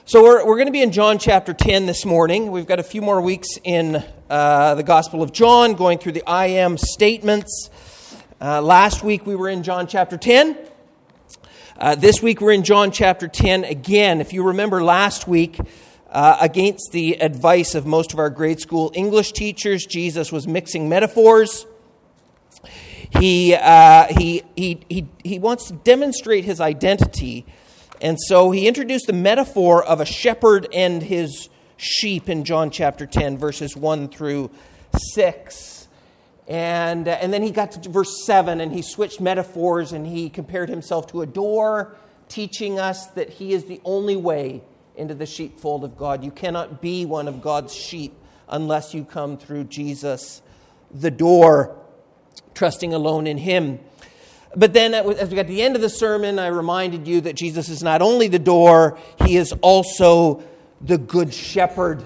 So we're going to be in John chapter 10 this morning. We've got a few more weeks in the Gospel of John, going through the I am statements. Last week we were in John chapter 10. This week we're in John chapter 10 again. If you remember last week, against the advice of most of our grade school English teachers, Jesus was mixing metaphors. He wants to demonstrate his identity. And so he introduced the metaphor of a shepherd and his sheep in John chapter 10, verses 1 through 6. And then he got to verse 7, and he switched metaphors, and he compared himself to a door, teaching us that he is the only way into the sheepfold of God. You cannot be one of God's sheep unless you come through Jesus, the door, trusting alone in him. But then as we got to the end of the sermon, I reminded you that Jesus is not only the door, he is also the good shepherd.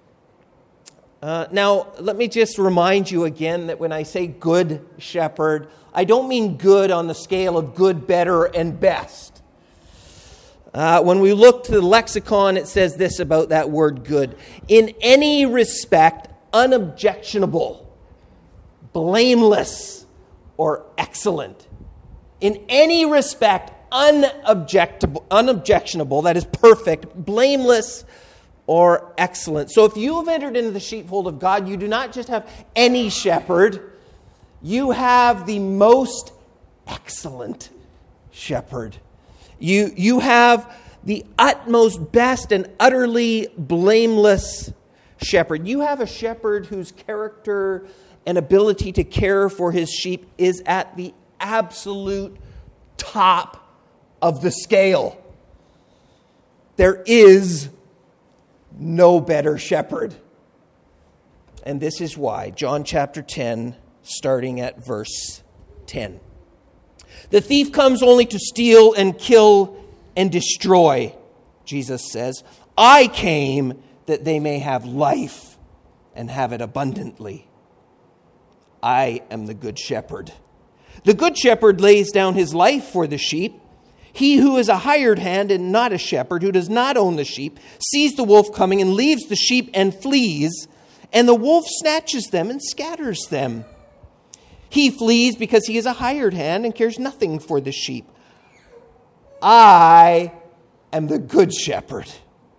Now, let me just remind you again that when I say good shepherd, I don't mean good on the scale of good, better, and best. When we look to the lexicon, it says this about that word good. In any respect, unobjectionable, blameless, or excellent. In any respect, unobjectionable, that is perfect, blameless, or excellent. So if you have entered into the sheepfold of God, you do not just have any shepherd, you have the most excellent shepherd. You have the utmost best and utterly blameless shepherd. You have a shepherd whose character and ability to care for his sheep is at the absolute top of the scale. There is no better shepherd. And this is why, John chapter 10, starting at verse 10. The thief comes only to steal and kill and destroy, Jesus says. I came that they may have life and have it abundantly. I am the good shepherd. The good shepherd lays down his life for the sheep. He who is a hired hand and not a shepherd, who does not own the sheep, sees the wolf coming and leaves the sheep and flees, and the wolf snatches them and scatters them. He flees because he is a hired hand and cares nothing for the sheep. I am the good shepherd.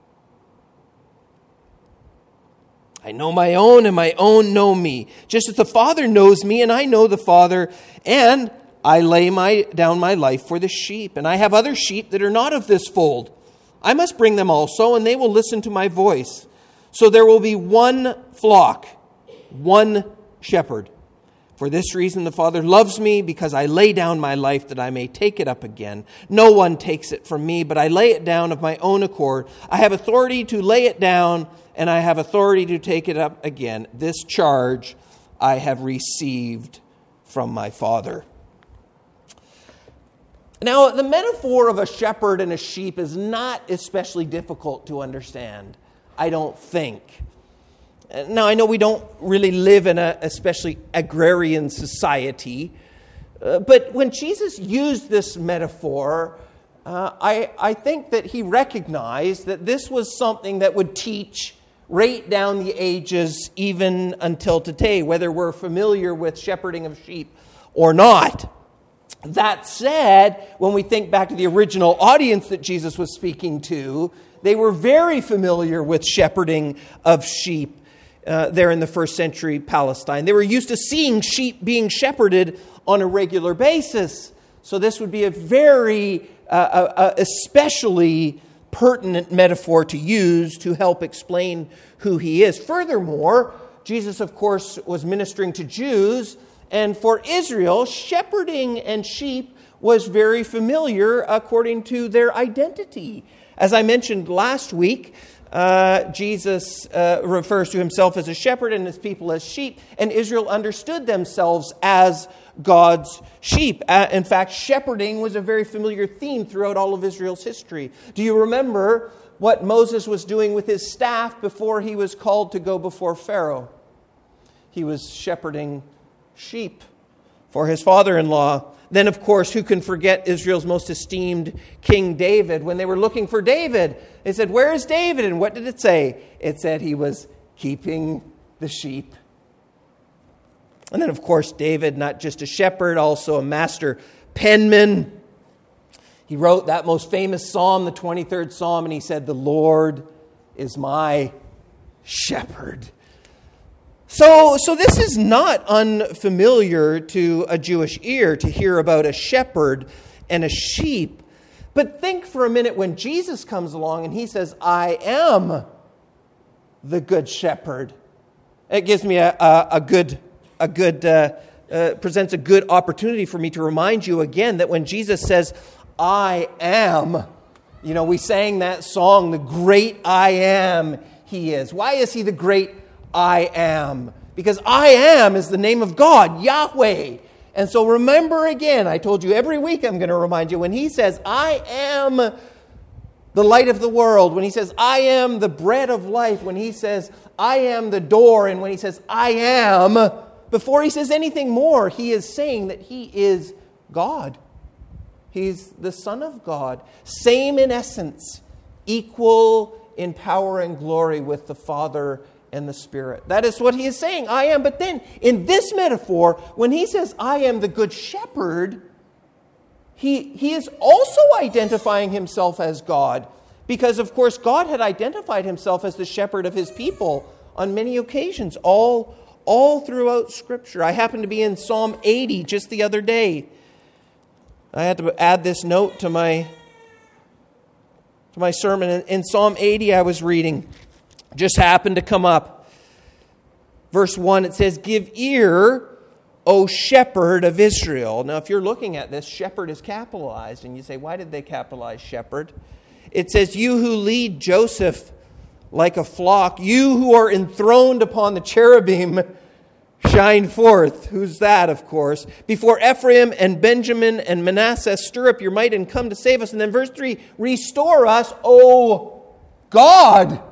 I know my own, and my own know me. Just as the Father knows me, and I know the Father, and I lay down my life for the sheep. And I have other sheep that are not of this fold. I must bring them also, and they will listen to my voice. So there will be one flock, one shepherd. For this reason the Father loves me, because I lay down my life that I may take it up again. No one takes it from me, but I lay it down of my own accord. I have authority to lay it down, and I have authority to take it up again. This charge I have received from my Father. Now, the metaphor of a shepherd and a sheep is not especially difficult to understand, I don't think. Now, I know we don't really live in a especially agrarian society, but when Jesus used this metaphor, I think that he recognized that this was something that would teach right down the ages, even until today, whether we're familiar with shepherding of sheep or not. That said, when we think back to the original audience that Jesus was speaking to, they were very familiar with shepherding of sheep there in the first century Palestine. They were used to seeing sheep being shepherded on a regular basis. So this would be a very, especially pertinent metaphor to use to help explain who he is. Furthermore, Jesus, of course, was ministering to Jews, and for Israel, shepherding and sheep was very familiar according to their identity. As I mentioned last week, Jesus refers to himself as a shepherd and his people as sheep, and Israel understood themselves as God's sheep. In fact, shepherding was a very familiar theme throughout all of Israel's history. Do you remember what Moses was doing with his staff before he was called to go before Pharaoh? He was shepherding sheep for his father-in-law. Then, of course, who can forget Israel's most esteemed King David? When they were looking for David, they said, "Where is David?" And what did it say? It said he was keeping the sheep. And then, of course, David, not just a shepherd, also a master penman. He wrote that most famous psalm, the 23rd Psalm, and he said, "The Lord is my shepherd." So this is not unfamiliar to a Jewish ear to hear about a shepherd and a sheep. But think for a minute when Jesus comes along and he says, "I am the good shepherd." It gives me presents a good opportunity for me to remind you again that when Jesus says, "I am," we sang that song, "The great I am he is." Why is he the great I am? Because I am is the name of God, Yahweh. And so remember again, I told you every week I'm going to remind you, when he says, "I am the light of the world," when he says, "I am the bread of life," when he says, "I am the door," and when he says, "I am," before he says anything more, he is saying that he is God. He's the Son of God. Same in essence, equal in power and glory with the Father and the Spirit. That is what he is saying, "I am." But then in this metaphor, when he says, "I am the good shepherd," he is also identifying himself as God. Because, of course, God had identified himself as the shepherd of his people on many occasions, all throughout Scripture. I happened to be in Psalm 80 just the other day. I had to add this note to my sermon. In Psalm 80 I was reading, just happened to come up. Verse 1, it says, "Give ear, O shepherd of Israel." Now, if you're looking at this, shepherd is capitalized. And you say, why did they capitalize shepherd? It says, "You who lead Joseph like a flock, you who are enthroned upon the cherubim, shine forth." Who's that, of course? "Before Ephraim and Benjamin and Manasseh, stir up your might and come to save us." And then verse 3, "Restore us, O God."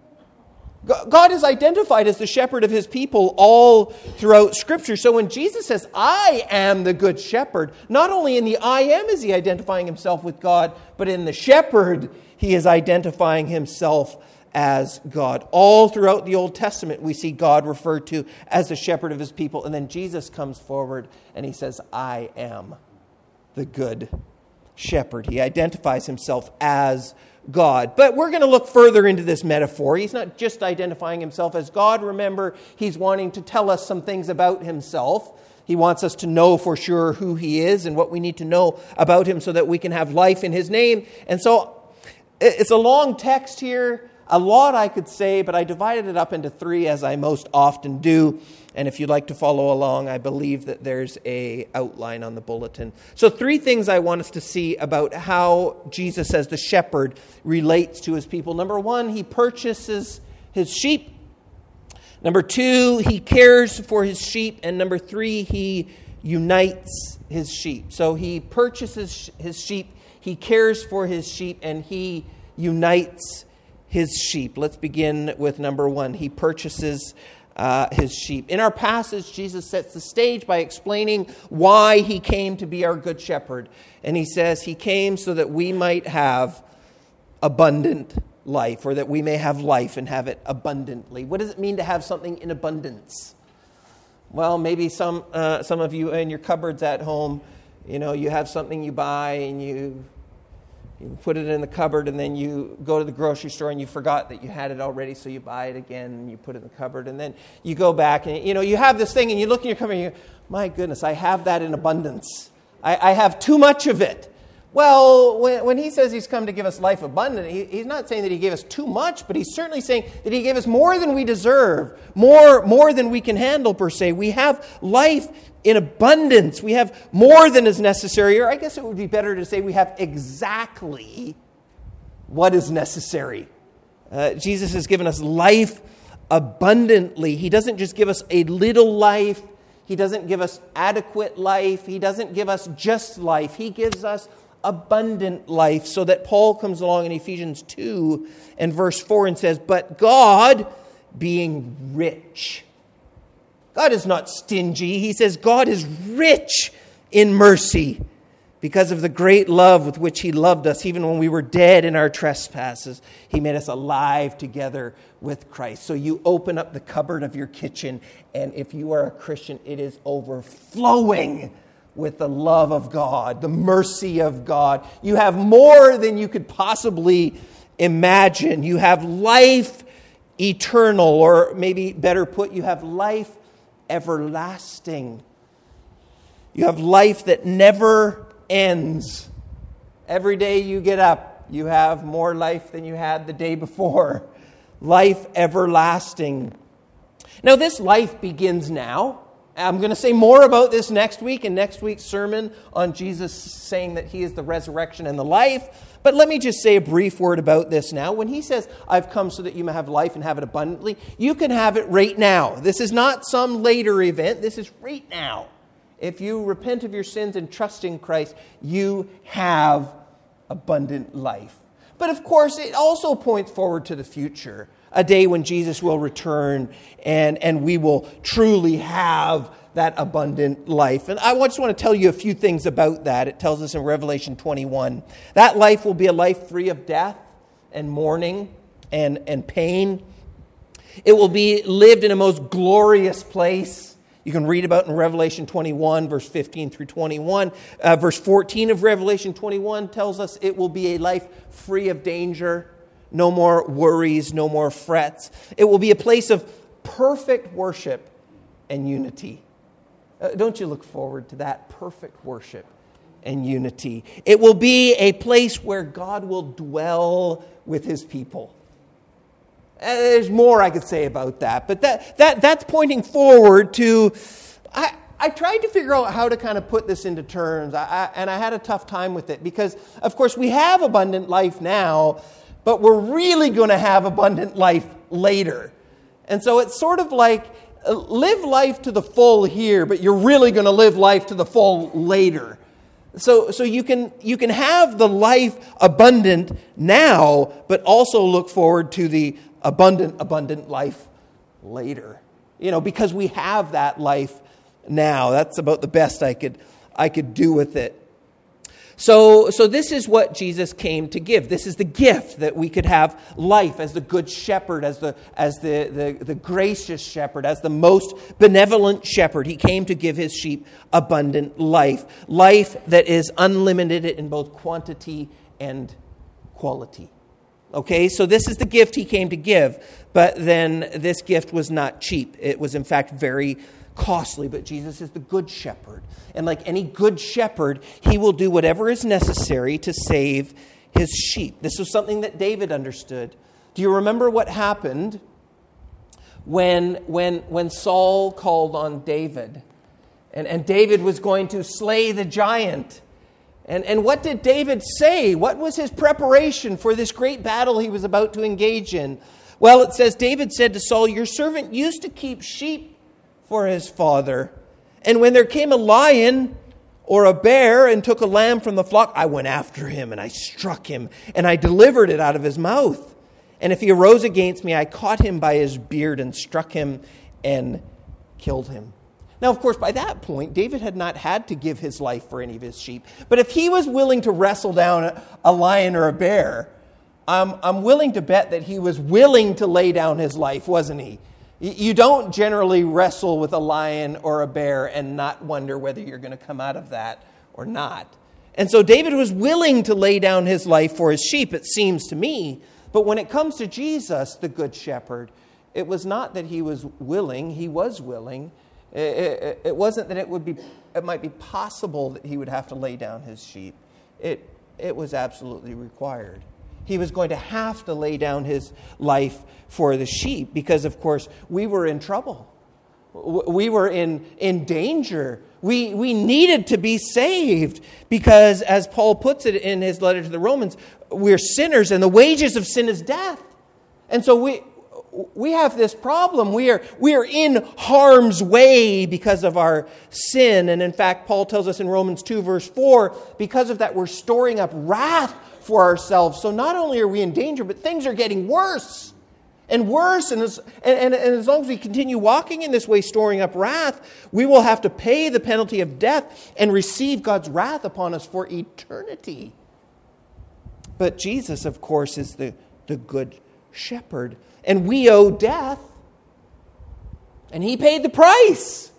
God is identified as the shepherd of his people all throughout Scripture. So when Jesus says, "I am the good shepherd," not only in the "I am" is he identifying himself with God, but in the shepherd, he is identifying himself as God. All throughout the Old Testament, we see God referred to as the shepherd of his people. And then Jesus comes forward and he says, "I am the good shepherd." He identifies himself as God. But we're going to look further into this metaphor. He's not just identifying himself as God. Remember, he's wanting to tell us some things about himself. He wants us to know for sure who he is and what we need to know about him so that we can have life in his name. And so it's a long text here. A lot I could say, but I divided it up into 3 as I most often do. And if you'd like to follow along, I believe that there's an outline on the bulletin. So 3 things I want us to see about how Jesus as the shepherd relates to his people. Number 1, he purchases his sheep. Number 2, he cares for his sheep. And number 3, he unites his sheep. So he purchases his sheep, he cares for his sheep, and he unites his sheep. Let's begin with number 1. He purchases his sheep. In our passage, Jesus sets the stage by explaining why he came to be our good shepherd. And he says he came so that we might have abundant life, or that we may have life and have it abundantly. What does it mean to have something in abundance? Well, maybe some of you in your cupboards at home, you have something you buy and you put it in the cupboard, and then you go to the grocery store and you forgot that you had it already, so you buy it again and you put it in the cupboard, and then you go back and you have this thing and you look in your cupboard and you go, "My goodness, I have that in abundance. I have too much of it." Well, when he says he's come to give us life abundant, he's not saying that he gave us too much, but he's certainly saying that he gave us more than we deserve, more than we can handle, per se. We have life in abundance. We have more than is necessary, or I guess it would be better to say we have exactly what is necessary. Jesus has given us life abundantly. He doesn't just give us a little life. He doesn't give us adequate life. He doesn't give us just life. He gives us abundant life, so that Paul comes along in Ephesians 2 and verse 4 and says, "But God, being rich." God is not stingy. He says God is rich in mercy, because of the great love with which he loved us, even when we were dead in our trespasses, he made us alive together with Christ. So you open up the cupboard of your kitchen, and if you are a Christian, it is overflowing with the love of God, the mercy of God. You have more than you could possibly imagine. You have life eternal, or maybe better put, you have life everlasting. You have life that never ends. Every day you get up, you have more life than you had the day before. Life everlasting. Now, this life begins now. I'm going to say more about this next week in next week's sermon on Jesus saying that he is the resurrection and the life. But let me just say a brief word about this now. When he says, I've come so that you may have life and have it abundantly, you can have it right now. This is not some later event. This is right now. If you repent of your sins and trust in Christ, you have abundant life. But of course, it also points forward to the future, a day when Jesus will return and we will truly have that abundant life. And I just want to tell you a few things about that. It tells us in Revelation 21. That life will be a life free of death and mourning and pain. It will be lived in a most glorious place. You can read about in Revelation 21, verse 15 through 21. Verse 14 of Revelation 21 tells us it will be a life free of danger. No more worries, no more frets. It will be a place of perfect worship and unity. Don't you look forward to that perfect worship and unity? It will be a place where God will dwell with his people. There's more I could say about that, but that's pointing forward to... I tried to figure out how to kind of put this into terms, and I had a tough time with it because, of course, we have abundant life now, but we're really going to have abundant life later. And so it's sort of like live life to the full here, but you're really going to live life to the full later. So you can have the life abundant now, but also look forward to the abundant life later. You know, because we have that life now. That's about the best I could do with it. So this is what Jesus came to give. This is the gift that we could have life as the good shepherd, as the gracious shepherd, as the most benevolent shepherd. He came to give his sheep abundant life. Life that is unlimited in both quantity and quality. Okay, so this is the gift he came to give. But then this gift was not cheap. It was in fact very costly, but Jesus is the good shepherd. And like any good shepherd, he will do whatever is necessary to save his sheep. This was something that David understood. Do you remember what happened when Saul called on David? And David was going to slay the giant. And what did David say? What was his preparation for this great battle he was about to engage in? Well, it says, David said to Saul, your servant used to keep sheep for his father. And when there came a lion or a bear and took a lamb from the flock, I went after him and I struck him and I delivered it out of his mouth. And if he arose against me, I caught him by his beard and struck him and killed him. Now, of course, by that point, David had not had to give his life for any of his sheep. But if he was willing to wrestle down a lion or a bear, I'm willing to bet that he was willing to lay down his life, wasn't he? You don't generally wrestle with a lion or a bear and not wonder whether you're going to come out of that or not. And so David was willing to lay down his life for his sheep, it seems to me. But when it comes to Jesus, the good shepherd, it was not that he was willing, he was willing. It wasn't that it might be possible that he would have to lay down his sheep. It was absolutely required. He was going to have to lay down his life for the sheep because, of course, we were in trouble. We were in danger. We needed to be saved because, as Paul puts it in his letter to the Romans, we're sinners and the wages of sin is death. And so we have this problem. We are in harm's way because of our sin. And in fact, Paul tells us in Romans 2, verse 4, because of that, we're storing up wrath for ourselves. So not only are we in danger, but things are getting worse. And worse, and as long as we continue walking in this way, storing up wrath, we will have to pay the penalty of death and receive God's wrath upon us for eternity. But Jesus, of course, is the good shepherd. And we owe death. And he paid the price.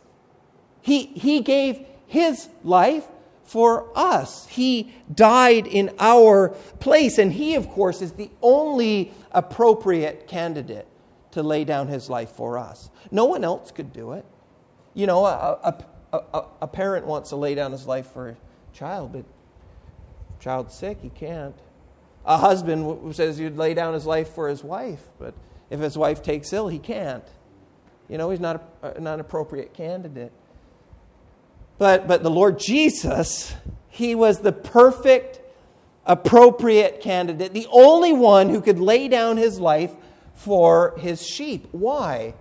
He gave his life for us. He died in our place. And he, of course, is the only appropriate candidate to lay down his life for us. No one else could do it. You know, a parent wants to lay down his life for a child, but if the child's sick, he can't. A husband says he'd lay down his life for his wife, but if his wife takes ill, he can't. You know, he's not an appropriate candidate. But the Lord Jesus, he was the perfect, appropriate candidate, the only one who could lay down his life for his sheep. Why?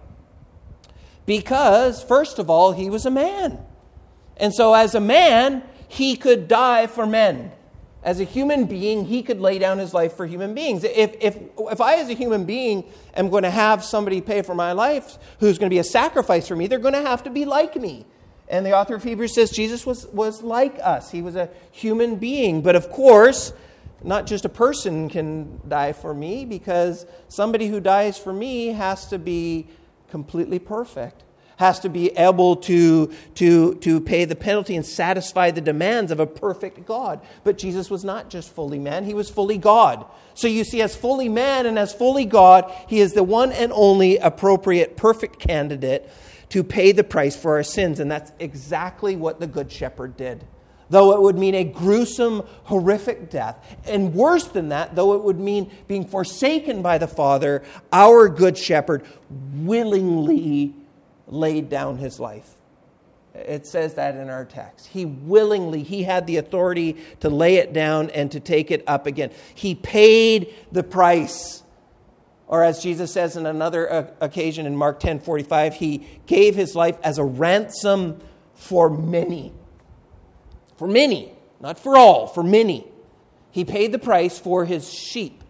Because, first of all, he was a man. And so as a man, he could die for men. As a human being, he could lay down his life for human beings. If I, as a human being, am going to have somebody pay for my life who's going to be a sacrifice for me, they're going to have to be like me. And the author of Hebrews says Jesus was like us. He was a human being. But of course, not just a person can die for me, because somebody who dies for me has to be completely perfect, has to be able to pay the penalty and satisfy the demands of a perfect God. But Jesus was not just fully man, he was fully God. So you see, as fully man and as fully God, he is the one and only appropriate, perfect candidate to pay the price for our sins. And that's exactly what the Good Shepherd did. Though it would mean a gruesome, horrific death. And worse than that, though it would mean being forsaken by the Father, our Good Shepherd willingly laid down his life. It says that in our text. He had the authority to lay it down and to take it up again. He paid the price. Or as Jesus says in another occasion in Mark 10:45, he gave his life as a ransom for many. For many, not for all, for many. He paid the price for his sheep,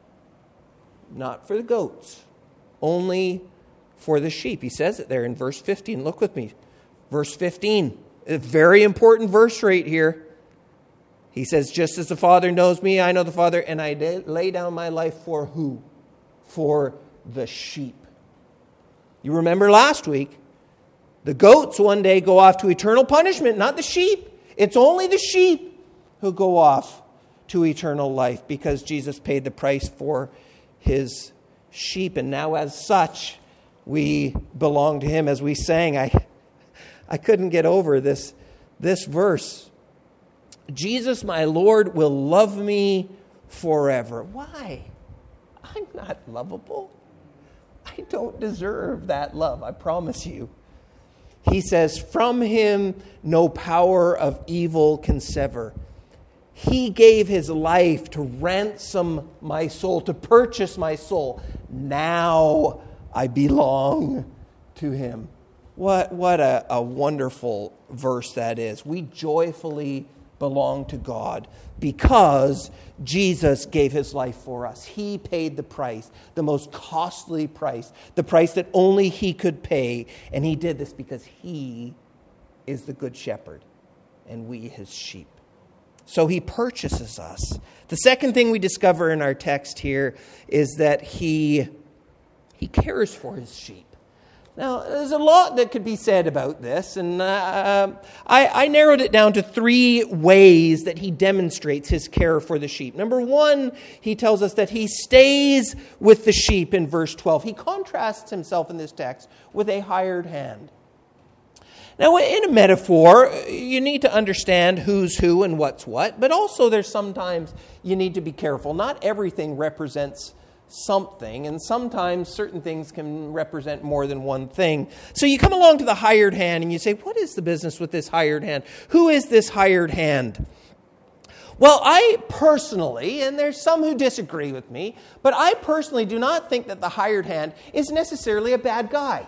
not for the goats, only for the sheep. He says it there in verse 15. Look with me. Verse 15, a very important verse right here. He says, just as the Father knows me, I know the Father, and I lay down my life for who? For the sheep. You remember last week, the goats one day go off to eternal punishment, not the sheep. It's only the sheep who go off to eternal life because Jesus paid the price for his sheep. And now as such, we belong to him. As we sang, I couldn't get over this verse. Jesus, my Lord, will love me forever. Why? I'm not lovable. I don't deserve that love, I promise you. He says, from him no power of evil can sever. He gave his life to ransom my soul, to purchase my soul. Now I belong to him. What a wonderful verse that is. We joyfully belong to God because Jesus gave his life for us. He paid the price, the most costly price, the price that only he could pay. And he did this because he is the good shepherd and we his sheep. So he purchases us. The second thing we discover in our text here is that he cares for his sheep. Now, there's a lot that could be said about this, and I narrowed it down to 3 ways that he demonstrates his care for the sheep. Number 1, he tells us that he stays with the sheep in verse 12. He contrasts himself in this text with a hired hand. Now, in a metaphor, you need to understand who's who and what's what, but also there's sometimes you need to be careful. Not everything represents something, and sometimes certain things can represent more than one thing. So you come along to the hired hand and you say, what is the business with this hired hand? Who is this hired hand? Well, I personally, and there's some who disagree with me, but I personally do not think that the hired hand is necessarily a bad guy.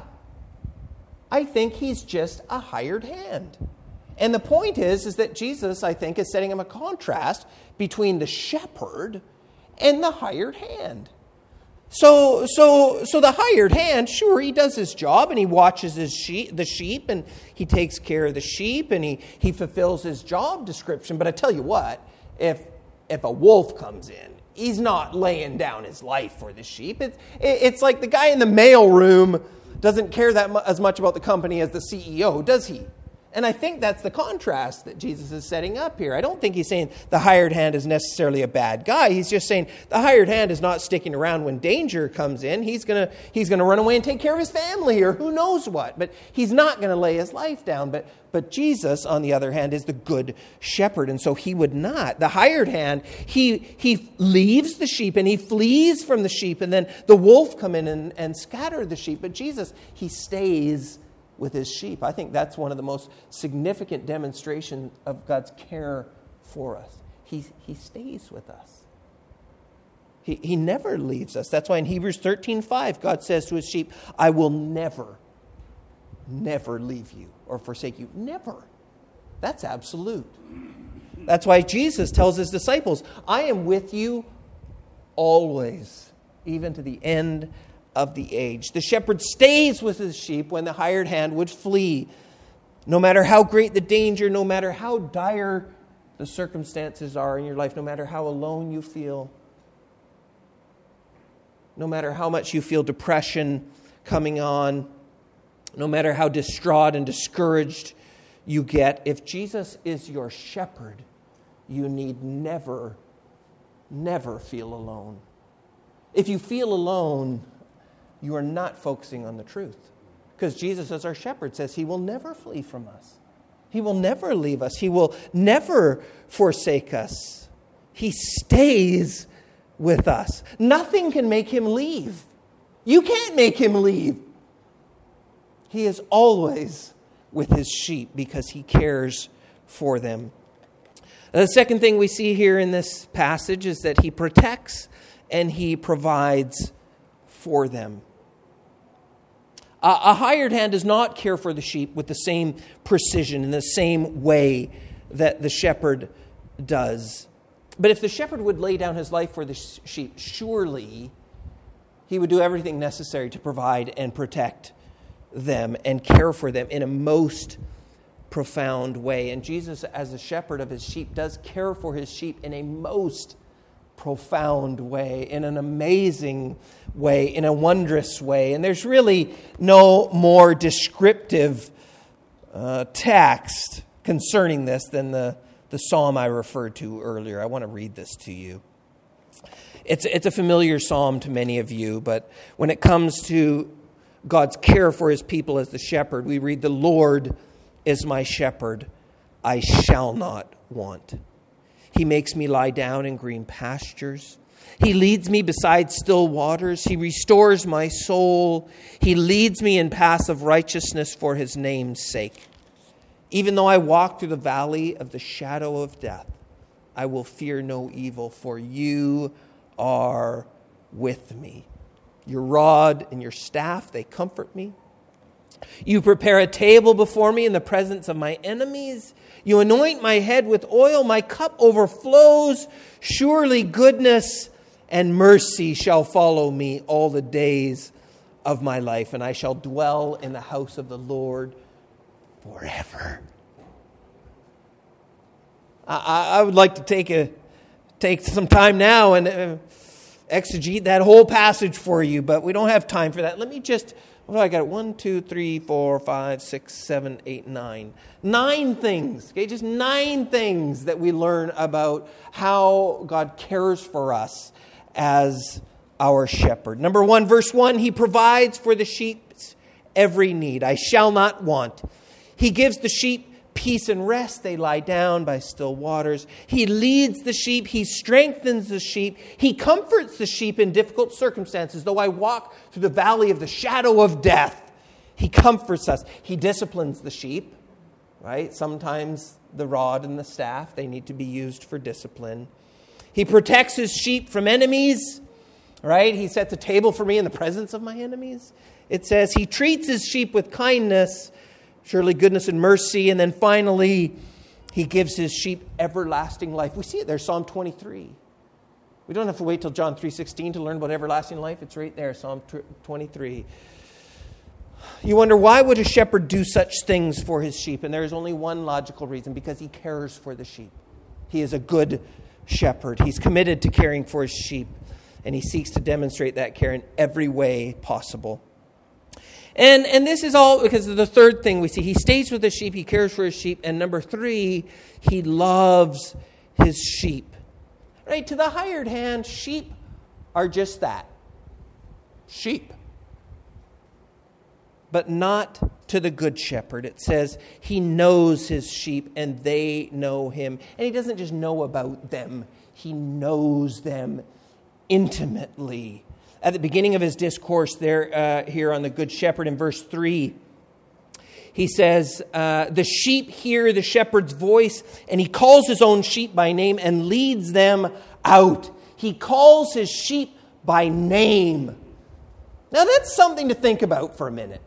I think he's just a hired hand. And the point is that Jesus, I think, is setting him a contrast between the shepherd and the hired hand. So the hired hand, sure, he does his job and he watches the sheep and he takes care of the sheep and he fulfills his job description. But I tell you what, if a wolf comes in, he's not laying down his life for the sheep. It's like the guy in the mailroom doesn't care as much about the company as the CEO, does he? And I think that's the contrast that Jesus is setting up here. I don't think he's saying the hired hand is necessarily a bad guy. He's just saying the hired hand is not sticking around when danger comes in. He's gonna run away and take care of his family or who knows what. But he's not going to lay his life down. But Jesus, on the other hand, is the good shepherd. And so he would not. The hired hand, he leaves the sheep and he flees from the sheep. And then the wolf come in and scatter the sheep. But Jesus, he stays with his sheep. I think that's one of the most significant demonstrations of God's care for us. He stays with us. He never leaves us. That's why in Hebrews 13:5, God says to his sheep, I will never leave you or forsake you. Never. That's absolute. That's why Jesus tells his disciples, I am with you always, even to the end of the age. The shepherd stays with his sheep when the hired hand would flee. No matter how great the danger, no matter how dire the circumstances are in your life, no matter how alone you feel, no matter how much you feel depression coming on, no matter how distraught and discouraged you get, if Jesus is your shepherd, you need never feel alone. If you feel alone, you are not focusing on the truth. Because Jesus, as our shepherd, says he will never flee from us. He will never leave us. He will never forsake us. He stays with us. Nothing can make him leave. You can't make him leave. He is always with his sheep because he cares for them. The second thing we see here in this passage is that he protects and he provides for them. A hired hand does not care for the sheep with the same precision, in the same way that the shepherd does. But if the shepherd would lay down his life for the sheep, surely he would do everything necessary to provide and protect them and care for them in a most profound way. And Jesus, as the shepherd of his sheep, does care for his sheep in a most profound way, in an amazing way, in a wondrous way. And there's really no more descriptive text concerning this than the psalm I referred to earlier. I want to read this to you. It's a familiar psalm to many of you, but when it comes to God's care for his people as the shepherd, we read, "The Lord is my shepherd, I shall not want. He makes me lie down in green pastures. He leads me beside still waters. He restores my soul. He leads me in paths of righteousness for his name's sake. Even though I walk through the valley of the shadow of death, I will fear no evil, for you are with me. Your rod and your staff, they comfort me. You prepare a table before me in the presence of my enemies. You anoint my head with oil. My cup overflows. Surely goodness and mercy shall follow me all the days of my life, and I shall dwell in the house of the Lord forever." I would like to take some time now and exegete that whole passage for you, but we don't have time for that. Let me just... What do I got? 1, 2, 3, 4, 5, 6, 7, 8, 9. 9 things. Okay, just 9 things that we learn about how God cares for us as our shepherd. Number 1, verse 1, he provides for the sheep's every need. I shall not want. He gives the sheep peace and rest. They lie down by still waters. He leads the sheep. He strengthens the sheep. He comforts the sheep in difficult circumstances. Though I walk through the valley of the shadow of death, he comforts us. He disciplines the sheep, right? Sometimes the rod and the staff, they need to be used for discipline. He protects his sheep from enemies, right? He sets a table for me in the presence of my enemies. It says he treats his sheep with kindness, surely goodness and mercy. And then finally, he gives his sheep everlasting life. We see it there, Psalm 23. We don't have to wait till John 3:16 to learn about everlasting life. It's right there, Psalm 23. You wonder, why would a shepherd do such things for his sheep? And there is only one logical reason: because he cares for the sheep. He is a good shepherd. He's committed to caring for his sheep, and he seeks to demonstrate that care in every way possible. And this is all because of the third thing we see. He stays with the sheep, he cares for his sheep, and number 3, he loves his sheep. Right? To the hired hand, sheep are just that. Sheep. But not to the good shepherd. It says he knows his sheep and they know him. And he doesn't just know about them. He knows them intimately. At the beginning of his discourse there, here on the Good Shepherd in verse 3, he says, the sheep hear the shepherd's voice, and he calls his own sheep by name and leads them out. He calls his sheep by name. Now that's something to think about for a minute.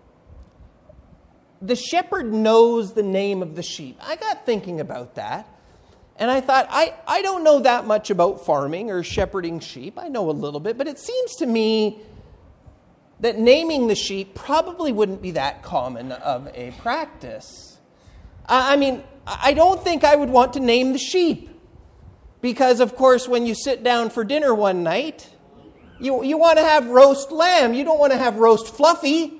The shepherd knows the name of the sheep. I got thinking about that. And I thought, I don't know that much about farming or shepherding sheep. I know a little bit, but it seems to me that naming the sheep probably wouldn't be that common of a practice. I mean, I don't think I would want to name the sheep. Because, of course, when you sit down for dinner one night, you want to have roast lamb. You don't want to have roast fluffy,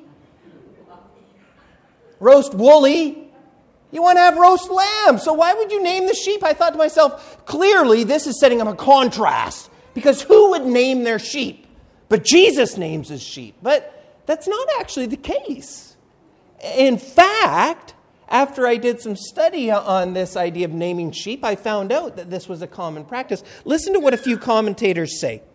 roast woolly. You want to have roast lamb. So why would you name the sheep? I thought to myself, clearly this is setting up a contrast. Because who would name their sheep? But Jesus names his sheep. But that's not actually the case. In fact, after I did some study on this idea of naming sheep, I found out that this was a common practice. Listen to what a few commentators say.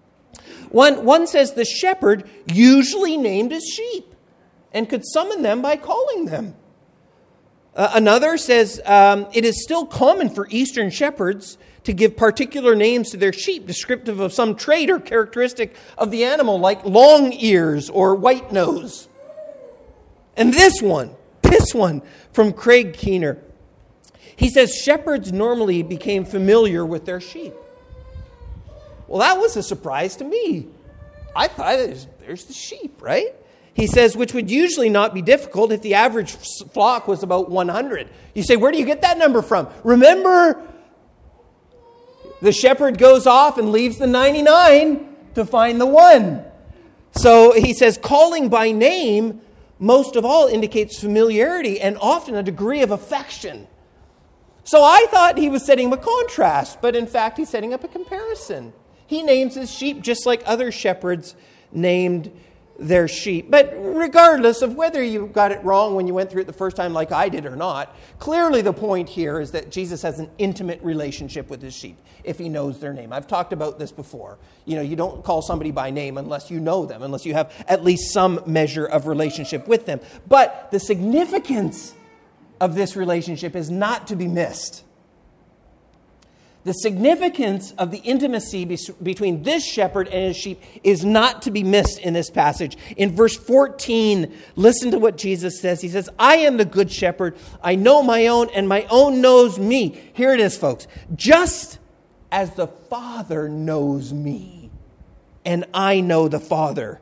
One says the shepherd usually named his sheep and could summon them by calling them. Another says it is still common for Eastern shepherds to give particular names to their sheep, descriptive of some trait or characteristic of the animal, like long ears or white nose. And this one from Craig Keener, he says shepherds normally became familiar with their sheep. Well, that was a surprise to me. I thought there's the sheep, right? He says, which would usually not be difficult if the average flock was about 100. You say, where do you get that number from? Remember, the shepherd goes off and leaves the 99 to find the one. So he says, calling by name, most of all, indicates familiarity and often a degree of affection. So I thought he was setting up a contrast, but in fact, he's setting up a comparison. He names his sheep just like other shepherds named their sheep. But regardless of whether you got it wrong when you went through it the first time like I did or not, clearly the point here is that Jesus has an intimate relationship with his sheep if he knows their name. I've talked about this before. You don't call somebody by name unless you know them, unless you have at least some measure of relationship with them. But the significance of this relationship is not to be missed. The significance of the intimacy between this shepherd and his sheep is not to be missed in this passage. In verse 14, listen to what Jesus says. He says, I am the good shepherd. I know my own, and my own knows me. Here it is, folks. Just as the Father knows me, and I know the Father.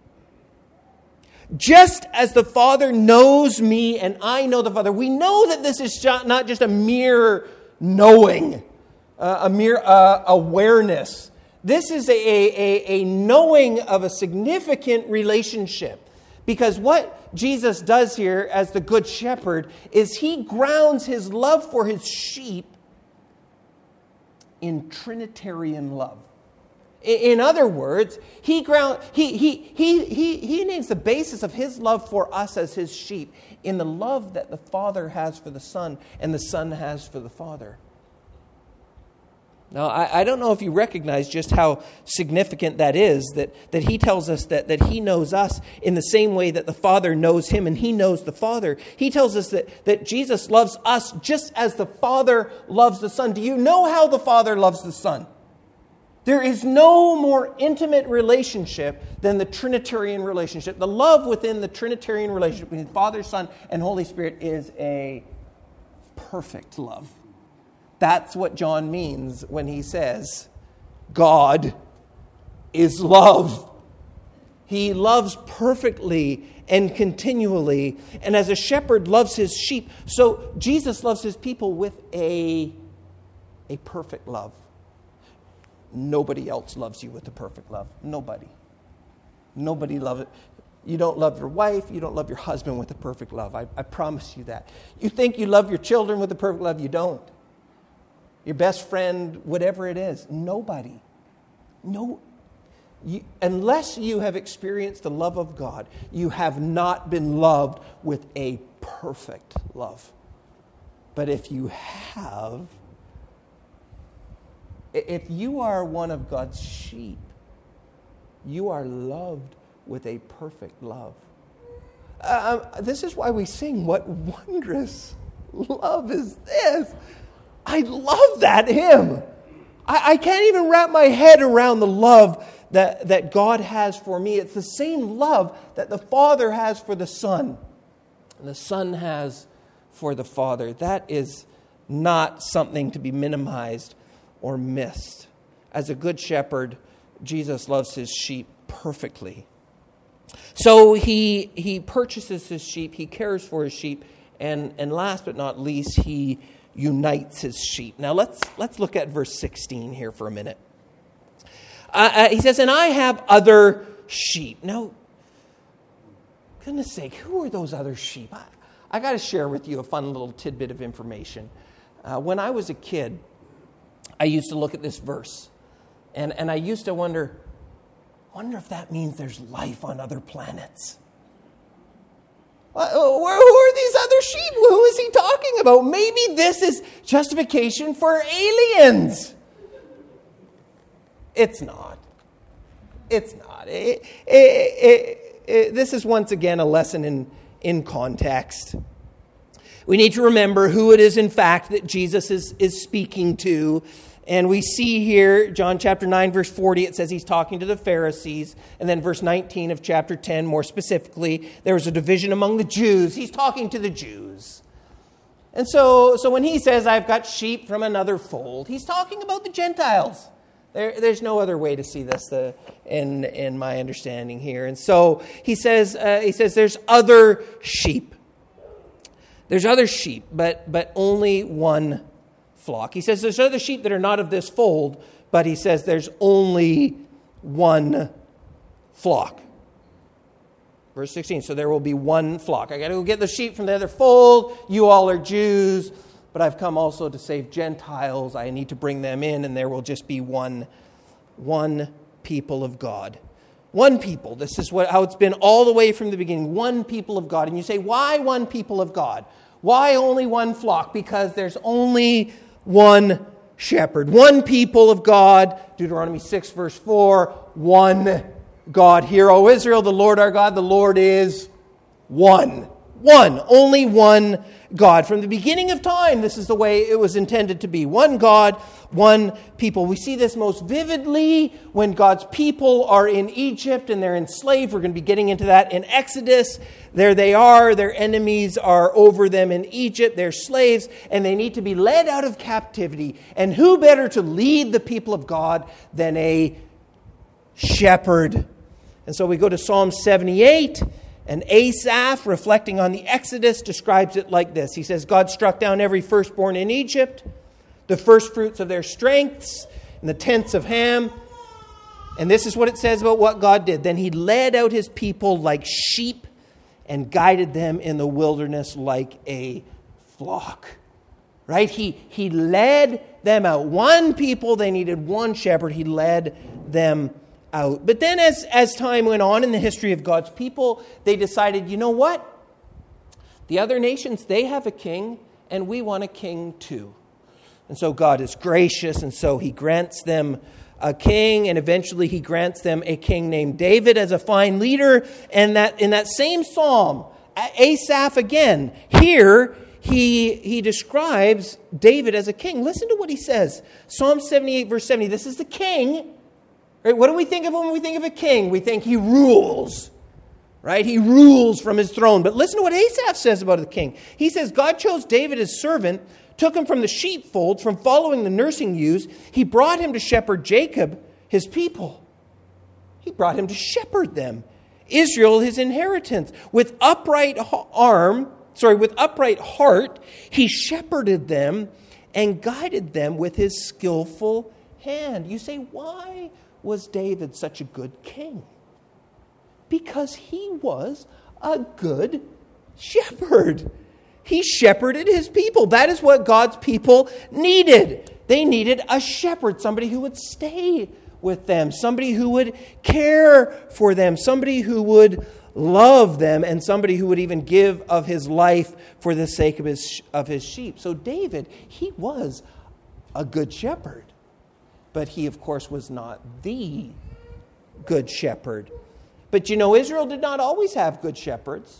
Just as the Father knows me, and I know the Father. We know that this is not just a mere knowing, a mere awareness. This is a knowing of a significant relationship. Because what Jesus does here as the Good Shepherd is he grounds his love for his sheep in Trinitarian love. In other words, he names the basis of his love for us as his sheep in the love that the Father has for the Son and the Son has for the Father. Now, I don't know if you recognize just how significant that is, that he tells us that he knows us in the same way that the Father knows him and he knows the Father. He tells us that Jesus loves us just as the Father loves the Son. Do you know how the Father loves the Son? There is no more intimate relationship than the Trinitarian relationship. The love within the Trinitarian relationship between Father, Son, and Holy Spirit is a perfect love. That's what John means when he says God is love. He loves perfectly and continually. And as a shepherd loves his sheep, so Jesus loves his people with a perfect love. Nobody else loves you with a perfect love. Nobody. Nobody loves it. You don't love your wife. You don't love your husband with a perfect love. I promise you that. You think you love your children with a perfect love. You don't. Your best friend, whatever it is. Nobody. No. Unless you have experienced the love of God, you have not been loved with a perfect love. But if you have, if you are one of God's sheep, you are loved with a perfect love. This is why we sing, what wondrous love is this? I love that hymn. I can't even wrap my head around the love that God has for me. It's the same love that the Father has for the Son, and the Son has for the Father. That is not something to be minimized or missed. As a good shepherd, Jesus loves his sheep perfectly. So he purchases his sheep, he cares for his sheep, and last but not least, he unites his sheep. Now let's look at verse 16 here for a minute. He says, and I have other sheep. Now, goodness sake, who are those other sheep? I got to share with you a fun little tidbit of information. When I was a kid, I used to look at this verse, and I used to wonder if that means there's life on other planets. Who are these other sheep? Who is he talking about? Maybe this is justification for aliens. It's not. It's not. This is once again a lesson in context. We need to remember who it is, in fact, that Jesus is speaking to. And we see here, John chapter 9, verse 40, it says he's talking to the Pharisees. And then verse 19 of chapter 10, more specifically, there was a division among the Jews. He's talking to the Jews. And so when he says, I've got sheep from another fold, he's talking about the Gentiles. There's no other way to see this in my understanding here. And so he says there's other sheep. There's other sheep, but only one flock. He says there's other sheep that are not of this fold, but he says there's only one flock. Verse 16, so there will be one flock. I got to go get the sheep from the other fold. You all are Jews, but I've come also to save Gentiles. I need to bring them in, and there will just be one people of God. One people. This is how it's been all the way from the beginning. One people of God. And you say, why one people of God? Why only one flock? Because there's only one shepherd. One people of God. Deuteronomy 6 verse 4. One God. Hear, O Israel, the Lord our God, the Lord is one. One. Only one God. From the beginning of time, this is the way it was intended to be. One God, one people. We see this most vividly when God's people are in Egypt and they're enslaved. We're going to be getting into that in Exodus. There they are. Their enemies are over them in Egypt. They're slaves, and they need to be led out of captivity. And who better to lead the people of God than a shepherd? And so we go to Psalm 78. And Asaph, reflecting on the Exodus, describes it like this. He says, God struck down every firstborn in Egypt, the firstfruits of their strengths, in the tents of Ham. And this is what it says about what God did. Then he led out his people like sheep and guided them in the wilderness like a flock. Right? He led them out. One people, they needed one shepherd. He led them out. But then as time went on in the history of God's people, they decided, you know what? The other nations, they have a king, and we want a king too. And so God is gracious, and so he grants them a king, and eventually he grants them a king named David as a fine leader. And that in that same psalm, Asaph again, here he describes David as a king. Listen to what he says. Psalm 78 verse 70. This is the king. Right? What do we think of when we think of a king? We think he rules, right? He rules from his throne. But listen to what Asaph says about the king. He says, God chose David his servant took him from the sheepfold, from following the nursing ewes. He brought him to shepherd Jacob, his people. He brought him to shepherd them. Israel, his inheritance. With upright heart, he shepherded them and guided them with his skillful hand. You say, why was David such a good king? Because he was a good shepherd. He shepherded his people. That is what God's people needed. They needed a shepherd, somebody who would stay with them, somebody who would care for them, somebody who would love them, and somebody who would even give of his life for the sake of his sheep. So David, he was a good shepherd. But he, of course, was not the good shepherd. But Israel did not always have good shepherds.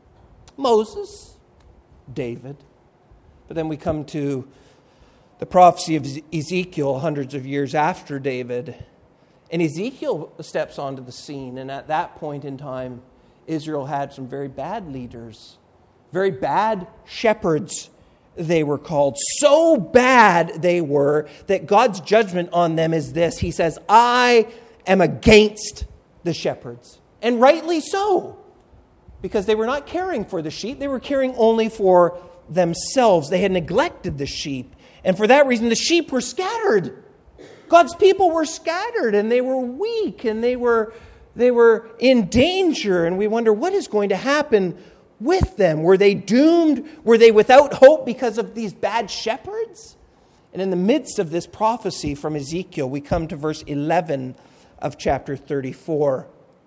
Moses, David. But then we come to the prophecy of Ezekiel hundreds of years after David. And Ezekiel steps onto the scene. And at that point in time, Israel had some very bad leaders, very bad shepherds, they were called. So bad they were that God's judgment on them is this. He says, I am against the shepherds. And rightly so. Because they were not caring for the sheep. They were caring only for themselves. They had neglected the sheep. And for that reason, the sheep were scattered. God's people were scattered and they were weak and they were in danger. And we wonder, what is going to happen with them? Were they doomed? Were they without hope because of these bad shepherds? And in the midst of this prophecy from Ezekiel, we come to verse 11 of chapter 34.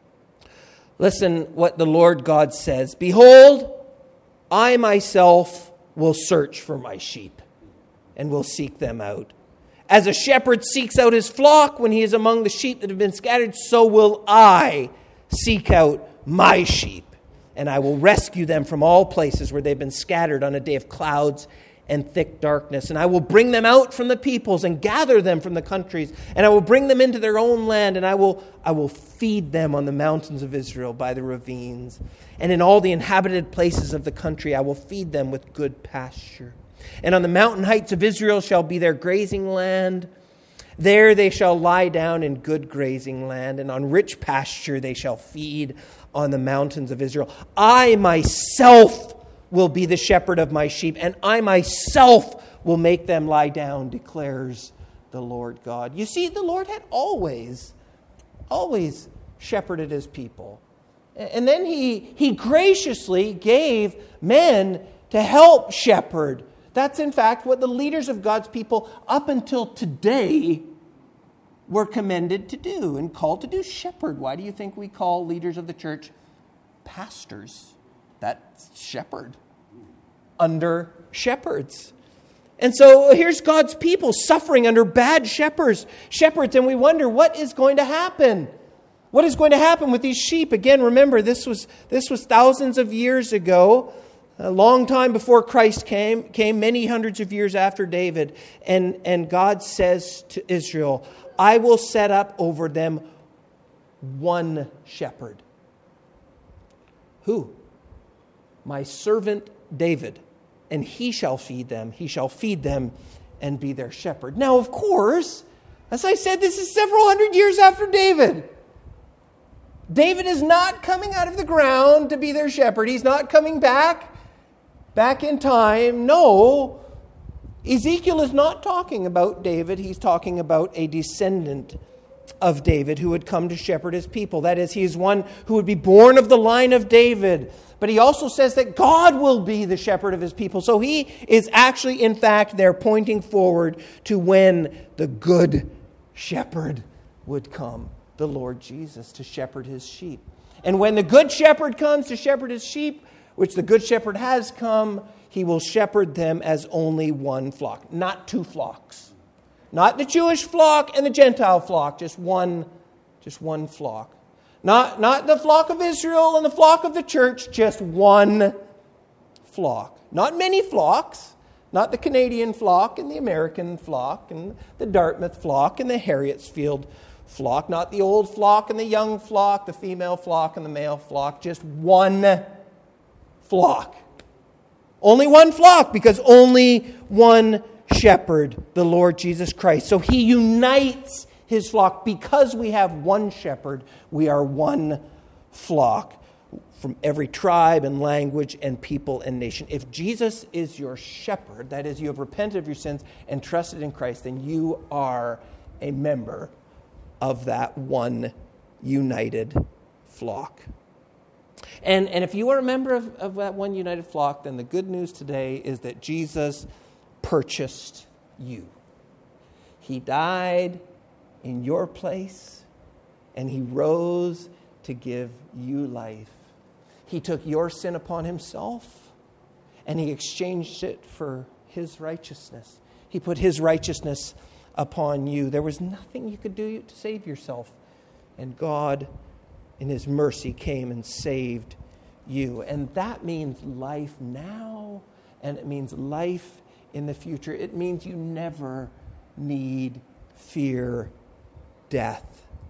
Listen what the Lord God says. Behold, I myself will search for my sheep and will seek them out. As a shepherd seeks out his flock when he is among the sheep that have been scattered, so will I seek out my sheep. And I will rescue them from all places where they've been scattered on a day of clouds and thick darkness. And I will bring them out from the peoples and gather them from the countries. And I will bring them into their own land. And I will feed them on the mountains of Israel by the ravines. And in all the inhabited places of the country, I will feed them with good pasture. And on the mountain heights of Israel shall be their grazing land. There they shall lie down in good grazing land. And on rich pasture they shall feed on the mountains of Israel. I myself will be the shepherd of my sheep, and I myself will make them lie down, declares the Lord God. You see, the Lord had always shepherded his people. And then he graciously gave men to help shepherd. That's in fact what the leaders of God's people up until today were commended to do and called to do. Shepherd. Why do you think we call leaders of the church pastors? That's shepherd. Under shepherds. And so here's God's people suffering under bad shepherds, and we wonder what is going to happen. What is going to happen with these sheep? Again, remember, this was thousands of years ago, a long time before Christ came many hundreds of years after David. And God says to Israel, I will set up over them one shepherd. Who? My servant David. And he shall feed them. He shall feed them and be their shepherd. Now, of course, as I said, this is several hundred years after David. David is not coming out of the ground to be their shepherd. He's not coming back in time. No, Ezekiel is not talking about David. He's talking about a descendant of David who would come to shepherd his people. That is, he is one who would be born of the line of David. But he also says that God will be the shepherd of his people. So he is actually, in fact, there pointing forward to when the good shepherd would come, the Lord Jesus, to shepherd his sheep. And when the good shepherd comes to shepherd his sheep, which the good shepherd has come, he will shepherd them as only one flock, not two flocks. Not the Jewish flock and the Gentile flock, just one flock. Not the flock of Israel and the flock of the church, just one flock. Not many flocks, not the Canadian flock and the American flock and the Dartmouth flock and the Harrietsfield flock, not the old flock and the young flock, the female flock and the male flock, just one flock. Only one flock, because only one shepherd, the Lord Jesus Christ. So he unites his flock. Because we have one shepherd, we are one flock from every tribe and language and people and nation. If Jesus is your shepherd, that is, you have repented of your sins and trusted in Christ, then you are a member of that one united flock. And if you are a member of that one united flock, then the good news today is that Jesus purchased you. He died in your place, and he rose to give you life. He took your sin upon himself, and he exchanged it for his righteousness. He put his righteousness upon you. There was nothing you could do to save yourself, and God, in his mercy, came and saved you. And that means life now, and it means life in the future. It means you never need fear death.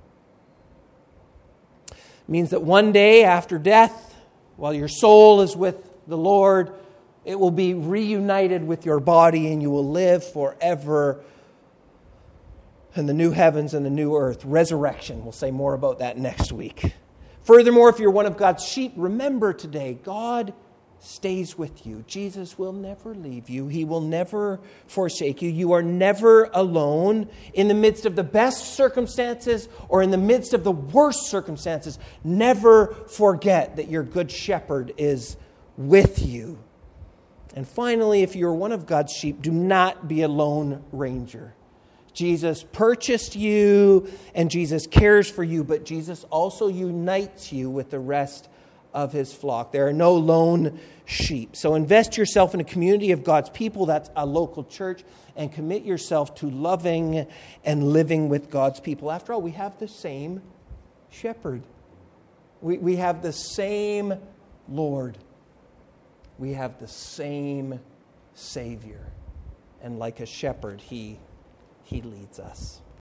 It means that one day after death, while your soul is with the Lord, it will be reunited with your body, and you will live forever in the new heavens and the new earth. Resurrection. We'll say more about that next week. Furthermore, if you're one of God's sheep, remember today, God stays with you. Jesus will never leave you. He will never forsake you. You are never alone. In the midst of the best circumstances or in the midst of the worst circumstances, never forget that your good shepherd is with you. And finally, if you're one of God's sheep, do not be a lone ranger. Jesus purchased you and Jesus cares for you, but Jesus also unites you with the rest of his flock. There are no lone sheep. So invest yourself in a community of God's people, that's a local church, and commit yourself to loving and living with God's people. After all, we have the same shepherd. We have the same Lord. We have the same Savior. And like a shepherd, He leads us.